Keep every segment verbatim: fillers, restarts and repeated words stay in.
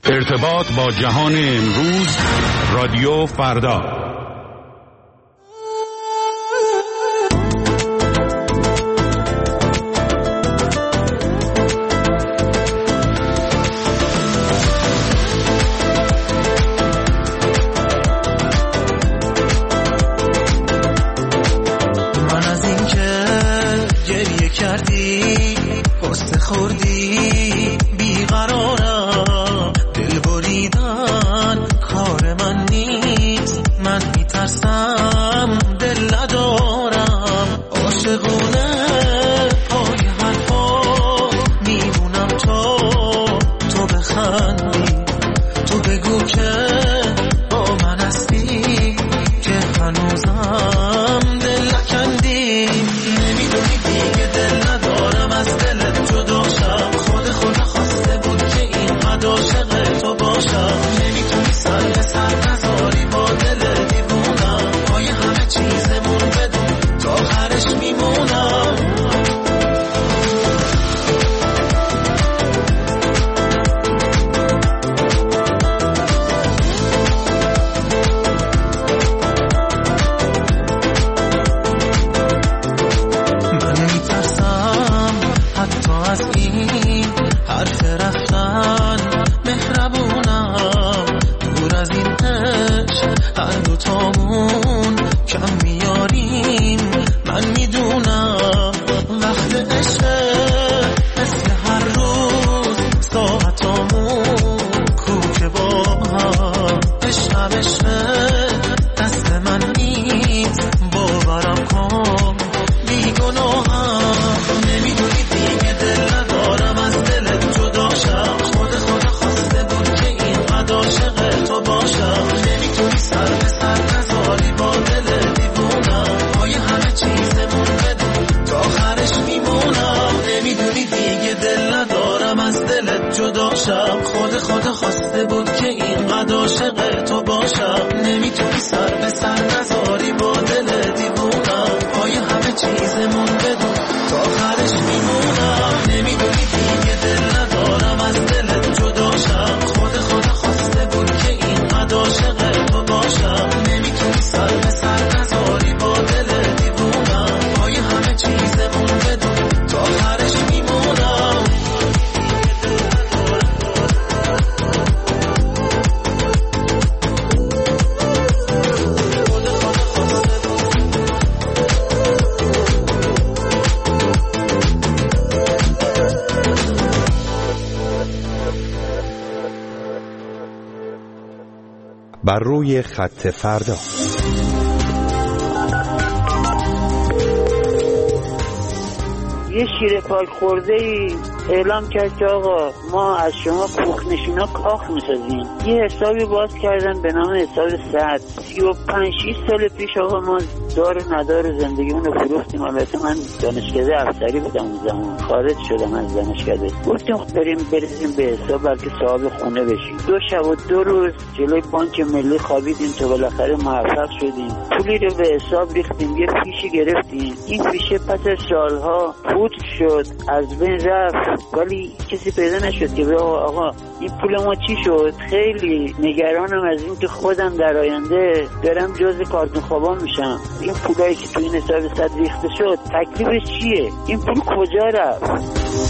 ارتباط با جهان امروز، رادیو فردا. من از این که گریه کردی قصه خوردی بیقرارم، دل بریدن کار من نیست، من میترسم دل ندارم، عاشقونه پای حرفا میمونم تا تو بخندی، تو بگو که با من هستی که هنوزم دل نکندی، نمیدونی دیگه دل ندارم از دلت جدا شم، خود خدا خواسته بود که اینقدر عاشق تو باشم، نمیتونی سر به سر نذاری با دل دیوونم، پای همه چیزمون بدون تا آخرش میمونم. من میترسم حتی از این حرف رفتن، مهربونم دور از این عشق هر دوتامون کم میاریم، من میدونم وقت عشق مثل هر روز ساعتامون کوکه با هم، عشقم عشق دست من نیست باورم کن بیگناهم، نمیدونی دیگه دل ندارم از دلت جدا شم، خود خدا خواسته بود که اینقدر عاشق تو باشم، نمیتونی سر به سر نذاری با دل دیوونم، پای همه چیزمون بدون تا آخرش میمونم، نمیدونی دیگه دل ندارم از دلت جدا شم، خود خدا خواسته بود که اینقدر عاشق تو باشم، نمیتونی سر به سر نذاری با دل دیوونم، پای همه چیزمون بدون تا آخرش میمونم، نمیدونی دیگه دل ندارم از دلت جدا شم، خود خدا خواسته بود که اینقدر عاشق تو باشم، نمیتونی سر به سر نذاری با دل دیوونم، پای همه چیزمون بدون تا آخرش میمونم. بر روی خط فردا. یه شیر پاک خورده ای اعلام کرد که آقا ما از شما کوخنشینا کاخ میسازیم. یه حسابی باز کردن به نام حساب سعد. سی و پنج شیش سال پیش آقا ما دار و ندار زندگیمون رو فروختیم. البته من دانشکده افسری بودم اون زمان، خارج شدم از دانشکده. گفتیم بریم بریزیم به حساب بلکه صاحب خونه بشیم. دو شب و دو روز جلوی بانک ملی خوابیدیم تا بالاخره موفق شدیم. پولی رو به حساب ریختیم، یه فیشی گرفتیم. این فیشه پس از سالها فوت شد، از بین رفت، ولی کسی پیدا نشد که بگه آقا این پول ما چی شد. خیلی نگرانم از این که خودم در آینده برم جز کارتون خوابا میشم. این پولایی که تو این حساب صد ریخته شد تکلیفش چیه؟ این پول کجا رفت؟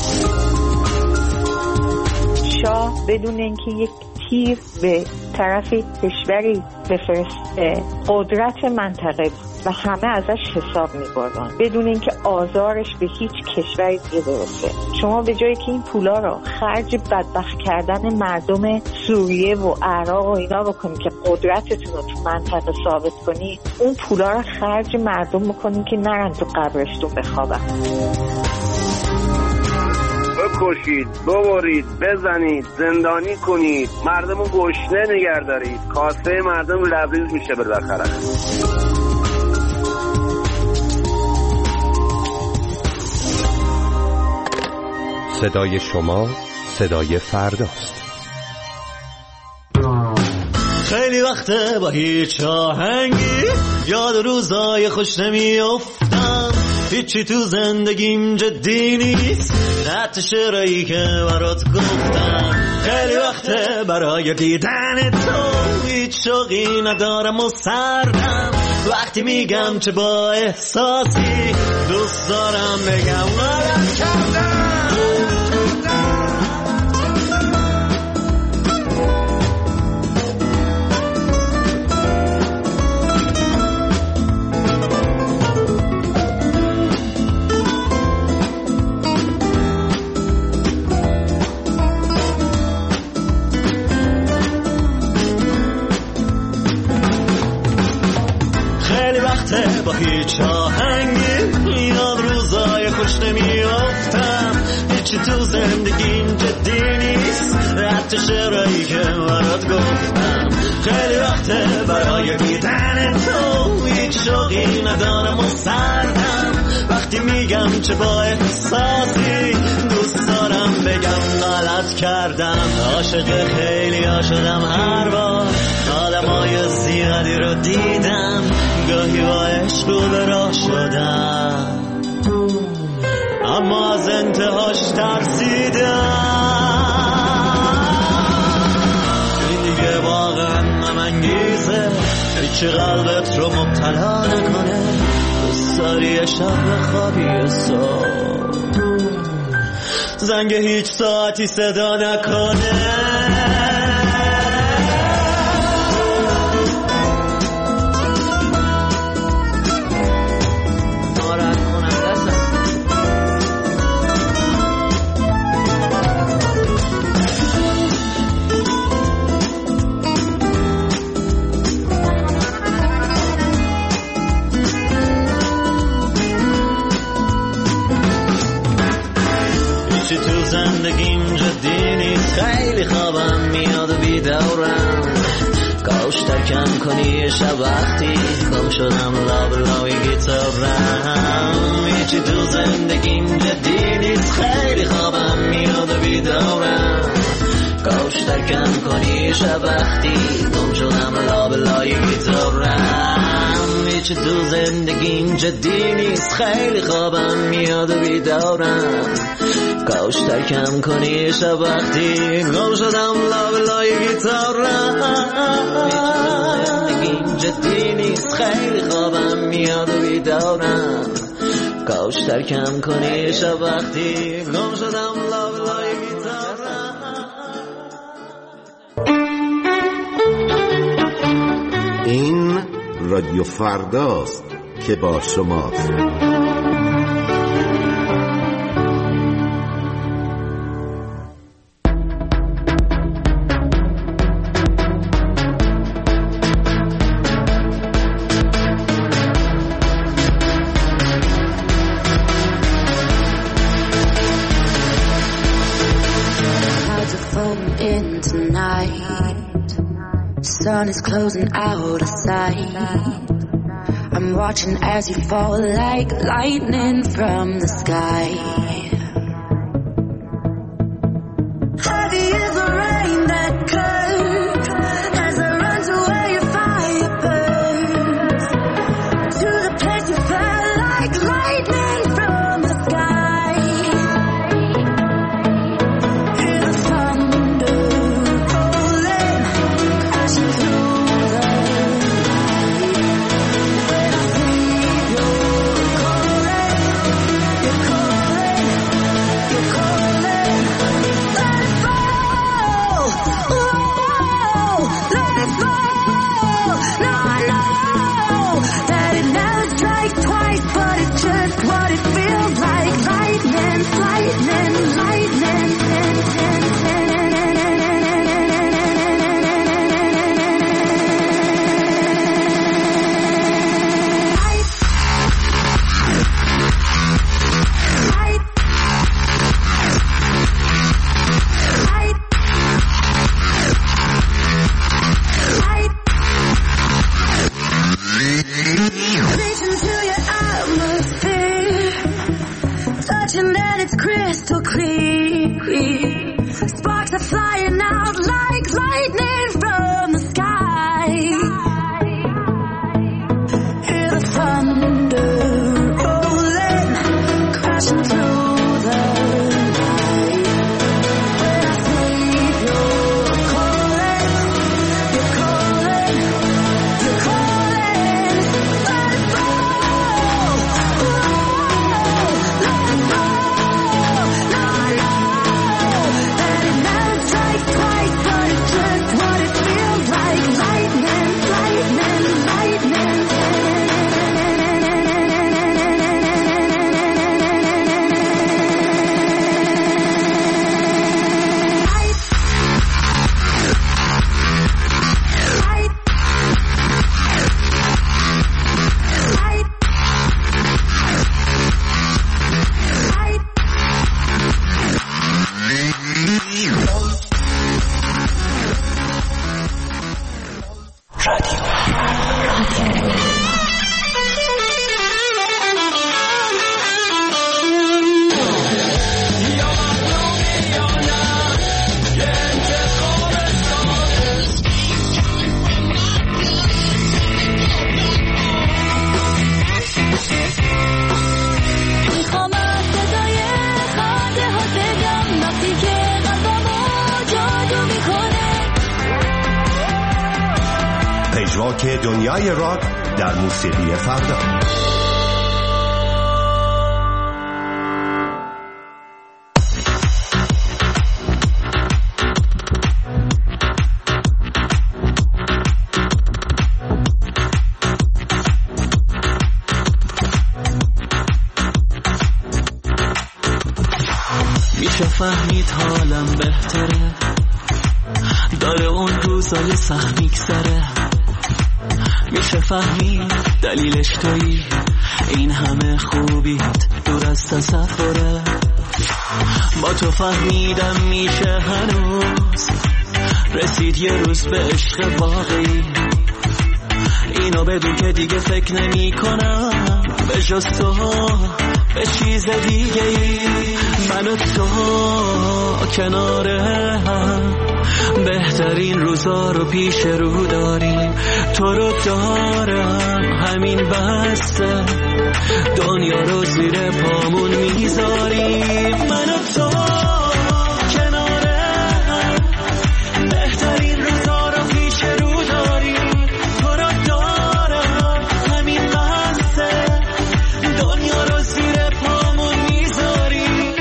شاه بدون اینکه یک تیر به طرف کشوری بفرسته قدرت منطقه و همه ازش حساب می‌بردن بدون اینکه آزارش به هیچ کشوری برسه. شما به جایی که این پولا رو خرج بدبخت کردن مردم سوریه و عراق و اینا بکنید که قدرتتون رو تو منطقه ثابت کنید، اون پولا رو خرج مردم بکنید که نرن تو قبرشتون بخوابن. بکشید، ببرید، بزنید، زندانی کنید، مردمو گشنه نگه دارید، کاسه مردم لبریز میشه بالاخره. صدای شما صدای فرداست. خیلی وقته با هیچ آهنگی یاد روزای خوش نمیافتم، هیچی تو زندگیم جدی نیست، حتی شعرهایی که برات گفتم. خیلی وقت وقته برای دیدن تو، هیچ شوقی ندارم و سردم وقتی میگم چه با احساسی دوست دارم بگم غلط کردم. با هیچ آهنگی یاد روزای خوش نمیافتم، هیچی تو زندگیم جدی نیست حتی شعرهایی که برات گفتم. خیلی وقته برای دیدن تو، هیچ شوقی ندارم و سردم وقتی میگم چه با احساسی دوست دارم بگم غلط کردم. عاشق خیلی ها شدم هر بار آدمای زیادی رو دیدم، گاهی با عشق رو به راه شدم اما از انتهاش ترسیدم. این دیگه واقعا نمانگیزه، هیچی قلبت رو مبتلا نکنه، دوست داری شب بخوابی صبح زنگ هیچ ساعتی صدا نکنه. تو زندگیم جدی نیست، خیلی خوابم میاد و بیدارم، کاش ترکم کنی شب وقتی گم شدم لابلای گیتارم. هیچی تو زندگیم جدی نیست، خیلی خوابم میاد و بیدارم، کاش ترکم کنی شب وقتی گم شدم لابلای گیتارم. هیچی تو زندگیم جدی نیست، خیلی خوابم میاد و بیدارم، کاش ترکم کنی شب وقتی گم شدم لابلای گیتارم. زندگیم جدی نیست، خیلی خوابم میاد و بیدارم، کاش ترکم کنی شب وقتی گم شدم لابلای گیتارم. این رادیو فرداست که با شماست. Sun is closing out of sight. I'm watching as you fall like lightning from the sky. Heavy is the rain that comes as I run to where your fire burns, to the place you fell like lightning from the sky. Hear the thunder rolling, crashing through the night. When I see you're calling, you're calling. راک دنیای راک در موسیقی فردا. میشه فهمید حالم بهتره، داره اون روزای سخت میگذره. میشه فهمید دلیلش تویی، این همه خوبیت دور از تصوره. با تو فهمیدم میشه هنوز رسید یه روز به عشق واقعی. اینو بدون که دیگه فکر نمی کنم به جز تو به چیز دیگه ای. من و تو کناره هم بهترین روزا رو پیش رو داریم. تو رو دارم همین بسته، دنیا رو زیر پامون میذاریم. من و تو کناره هم بهترین روزا رو پیش رو داریم. تو رو دارم همین بسته، دنیا رو زیر پامون میذاریم.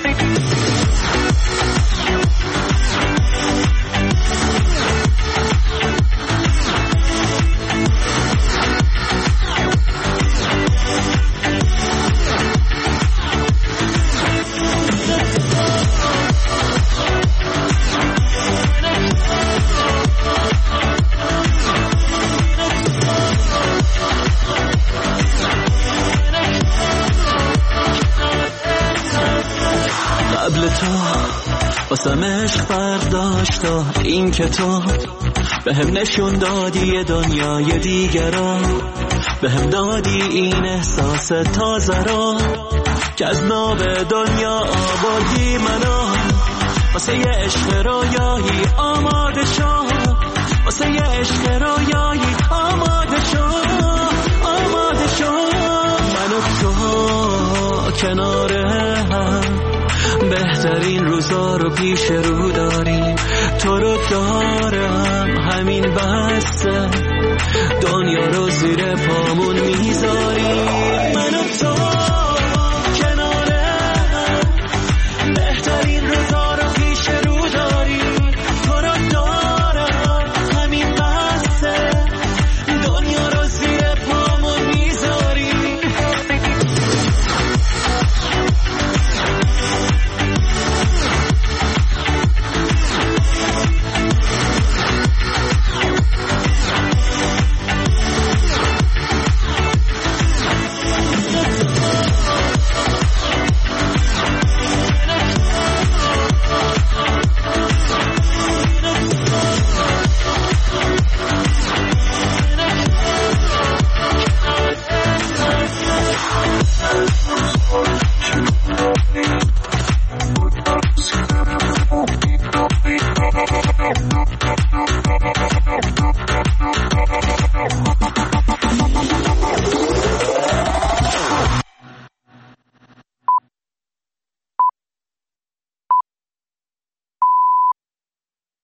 قبل تو واسم عشق برداشتا، این که تو به هم نشون دادی دنیای دیگران، به هم دادی این احساس تازه را که از ناب دنیا آوردی منو. واسه یه عشق رویایی آماده شو، واسه یه عشق رویایی آماده شو، آماده شو. من و تو کناره هم بهترین روزا رو پیش رو داریم. تو رو دارم همین بسته، دنیا رو زیر پامون میذاریم. من و تو کناره هم بهترین روزا رو پیش رو داریم. تو رو دارم همین بسته، دنیا رو زیر پامون میذاریم. Thank you.